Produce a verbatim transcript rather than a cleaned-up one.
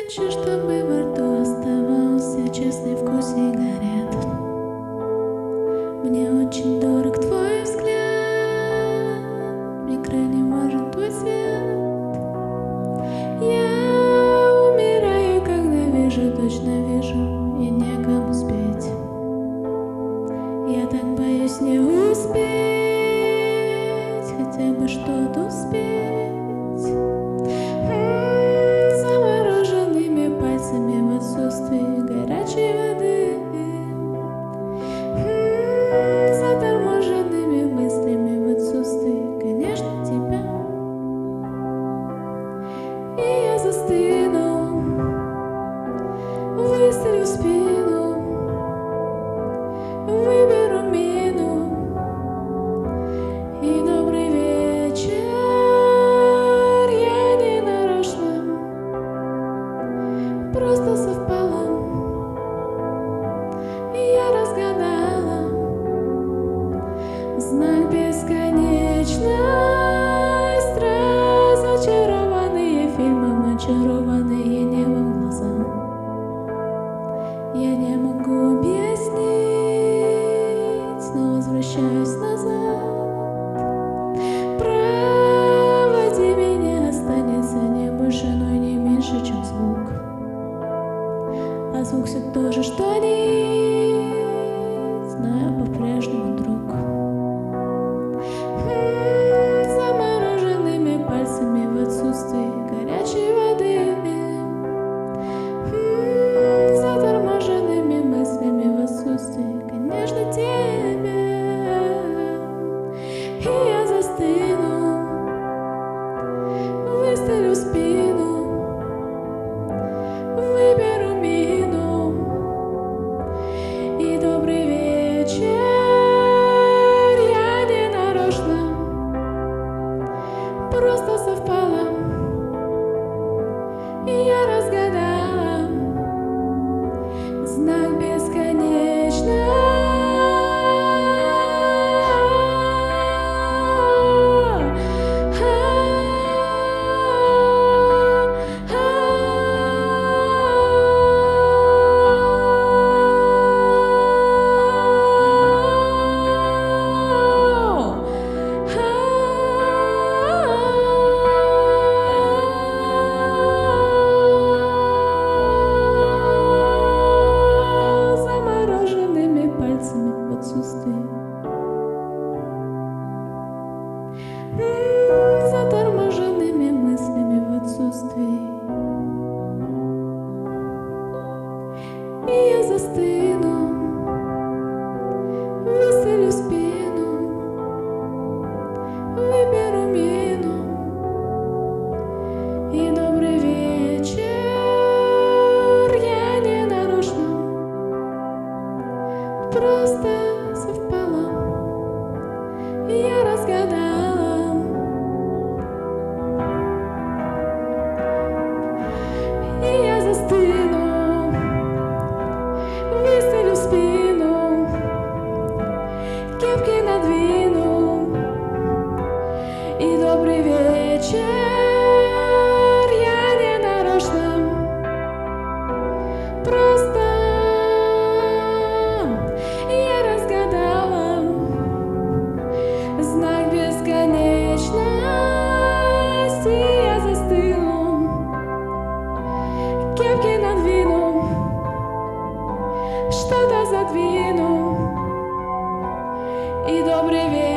хочу, чтобы во рту оставался честный вкус сигарет. Мне очень дорог твой взгляд, мне крайне важен твой свет. Я умираю, когда вижу, точно вижу, и некому спеть. Я так боюсь не успеть, хотя бы что-то успеть. Замороженными пальцами в отсутствии горячей воды, заторможенными мыслями в отсутствии, конечно, тебя. И я застыну, выстрелю в спину, выберу мину. И добрый вечер, я не нарочно, просто совпало, и я разгадала знак бесконечность. Разочарованные фильмом, очарованные небом глаза. Я не могу объяснить, но возвращаюсь назад. Проводи меня, останется не больше, но и не меньше, чем звук. А звук все то же, что нить, знаю по-прежнему, друг. Замороженными пальцами в отсутствии горячей воды, заторможенными мыслями в отсутствии, конечно, тебя. И я застыну, выстрелю в спину, выберу мину. И добрый вечер, я не нарочно, просто совпало, и я разгадала знак бесконечности. Замороженными пальцами в отсутствии, заторможенными мыслями в отсутствии. И я застыну, выстрелю в спину, выберу мину. И добрый вечер, я не нарочно, просто совпало, и я разгадала. И я застыну, выстрелю в спину, кепки надвину. И добрый вечер, я не нарочно, просто я разгадала знак бесконечности. Я застыну, кепки надвину, что-то задвину. И добрый вечер.